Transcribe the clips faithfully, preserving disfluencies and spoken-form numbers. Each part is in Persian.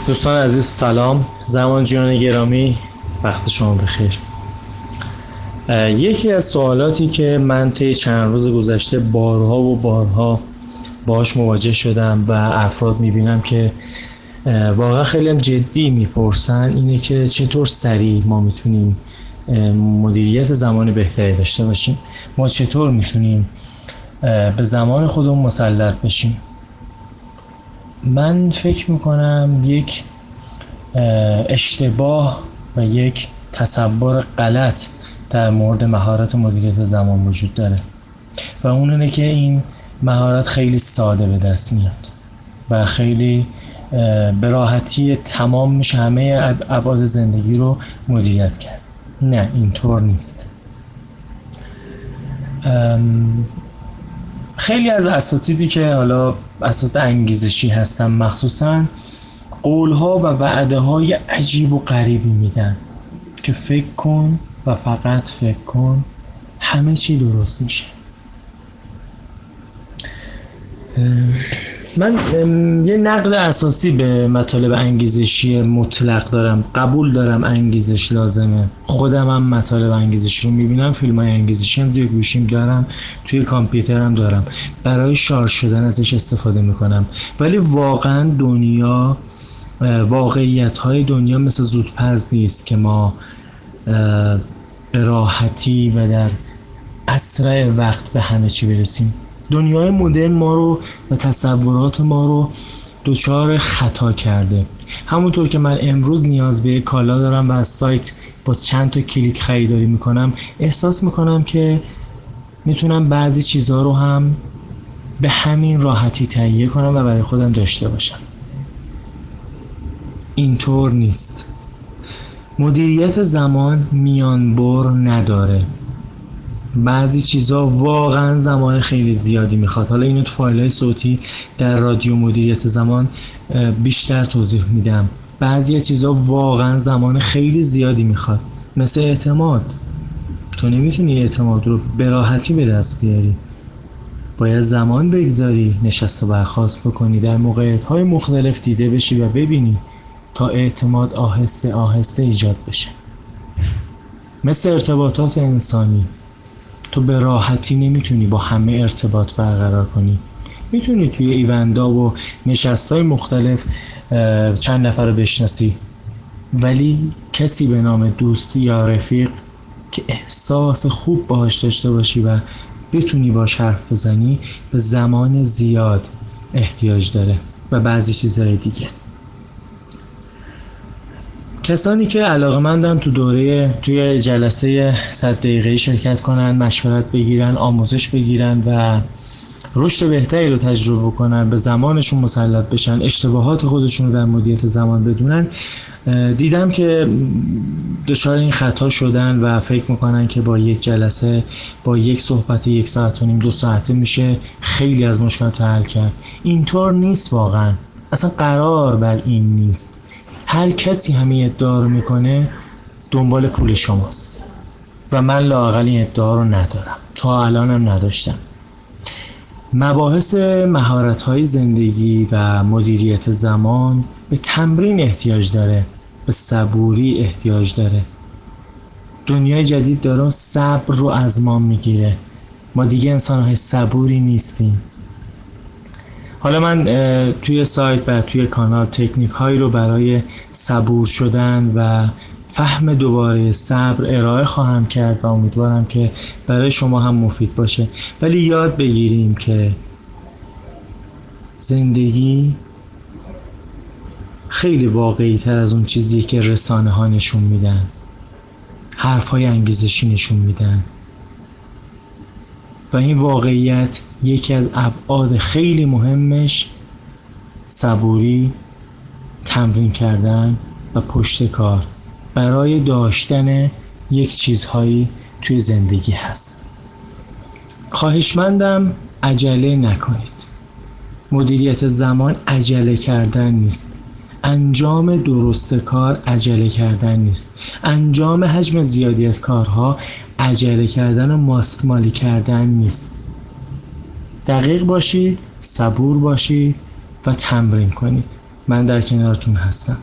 دوستان عزیز سلام، زمان جان گرامی، وقت شما بخیر. یکی از سوالاتی که من طی چند روز گذشته بارها و بارها باهاش مواجه شدم و افراد میبینم که واقعا خیلی هم جدی میپرسن اینه که چطور سریع ما میتونیم مدیریت زمان بهتری داشته باشیم، ما چطور میتونیم به زمان خودمون مسلط بشیم. من فکر میکنم یک اشتباه و یک تصور غلط در مورد مهارت مدیریت زمان وجود داره و اون اینه که این مهارت خیلی ساده به دست میاد و خیلی به راحتی تمام میشه همه ابعاد زندگی رو مدیریت کرد. نه، اینطور نیست. خیلی از اساتیدی که حالا اساتید انگیزشی هستن مخصوصا قولها و وعده های عجیب و غریبی میدن که فکر کن و فقط فکر کن همه چی درست میشه. من یه نقد اساسی به مطالب انگیزشی مطلق دارم. قبول دارم انگیزش لازمه، خودم هم مطالب انگیزشی رو میبینم، فیلم های انگیزشی هم توی گوشیم دارم، توی کامپیوترم دارم، برای شارژ شدن ازش استفاده میکنم. ولی واقعا دنیا، واقعیت های دنیا مثل زودپز نیست که ما به راحتی و در اسرع وقت به همه چی برسیم. دنیای مدرن ما رو و تصورات ما رو دچار خطا کرده. همونطور که من امروز نیاز به کالا دارم و از سایت با چند تا کلیک خریداری میکنم، احساس میکنم که میتونم بعضی چیزها رو هم به همین راحتی تهیه کنم و برای خودم داشته باشم. اینطور نیست. مدیریت زمان میانبر نداره. بعضی چیزا واقعا زمان خیلی زیادی میخواد. حالا اینو تو فایل‌های صوتی در رادیو مدیریت زمان بیشتر توضیح میدم. بعضی چیزا واقعا زمان خیلی زیادی میخواد، مثل اعتماد. تو نمیتونی اعتماد رو به راحتی به دست بیاری، باید زمان بگذاری، نشست و برخاست بکنی، در موقعیت‌های مختلف دیده بشی و ببینی تا اعتماد آهسته آهسته ایجاد بشه. مثل ارتباطات انسانی، تو به راحتی نمیتونی با همه ارتباط برقرار کنی. میتونی توی ایوندا و نشستای مختلف چند نفر رو بشناسی، ولی کسی به نام دوست یا رفیق که احساس خوب باهاش داشته باشی و بتونی باهاش حرف بزنی به زمان زیاد احتیاج داره و بعضی چیزهای دیگه. کسانی که علاقه‌مندن تو دوره توی جلسه صد دقیقه‌ای شرکت کنن، مشورت بگیرن، آموزش بگیرن و رشد بهتری رو تجربه کنن، به زمانشون مسلط بشن، اشتباهات خودشون رو در مدیریت زمان بدونن، دیدم که دچار این خطا شدن و فکر میکنن که با یک جلسه، با یک صحبت یک ساعت و نیم دو ساعته میشه خیلی از مشکلات حل کرد. اینطور نیست واقعا، اصلا قرار بر این نیست. هر کسی همین ادعا رو میکنه دنبال پول شماست و من لااقل این ادعا رو ندارم، تا الانم نداشتم. مباحث مهارت‌های زندگی و مدیریت زمان به تمرین احتیاج داره، به صبوری احتیاج داره. دنیای جدید داره صبر رو از ما میگیره. ما دیگه انسان‌های صبوری نیستیم. حالا من توی سایت و توی کانال تکنیک هایی رو برای صبور شدن و فهم دوباره صبر ارائه خواهم کرد و امیدوارم که برای شما هم مفید باشه. ولی یاد بگیریم که زندگی خیلی واقعی تر از اون چیزیه که رسانه ها نشون میدن، حرف های انگیزشی نشون میدن و این واقعیت یکی از ابعاد خیلی مهمش صبوری، تمرین کردن و پشت کار برای داشتن یک چیزهایی توی زندگی هست. خواهشمندم عجله نکنید. مدیریت زمان عجله کردن نیست. انجام درست کار عجله کردن نیست. انجام حجم زیادی از کارها عجله کردن و ماستمالی کردن نیست. دقیق باشید، صبور باشید و تمرین کنید. من در کنارتون هستم.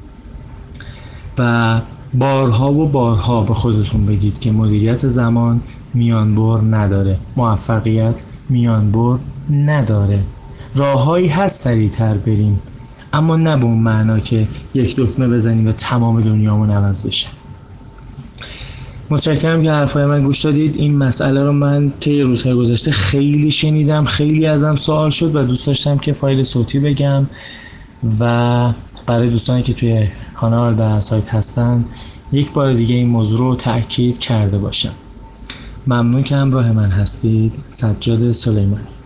و بارها و بارها به خودتون بگید که مدیریت زمان میانبر نداره، موفقیت میانبر نداره. راههایی هست سریعتر بریم، اما نه به اون معنا که یک دکمه بزنیم و تمام دنیامون عوض بشه. متشکرم که حرفای من گوش دادید. این مسئله رو من طی روزهای گذشته خیلی شنیدم، خیلی ازم سوال شد و دوست داشتم که فایل صوتی بگم و برای دوستانی که توی کانال و سایت هستن یک بار دیگه این موضوع رو تأکید کرده باشم. ممنون که همراه من هستید. سجاد سلیمانی.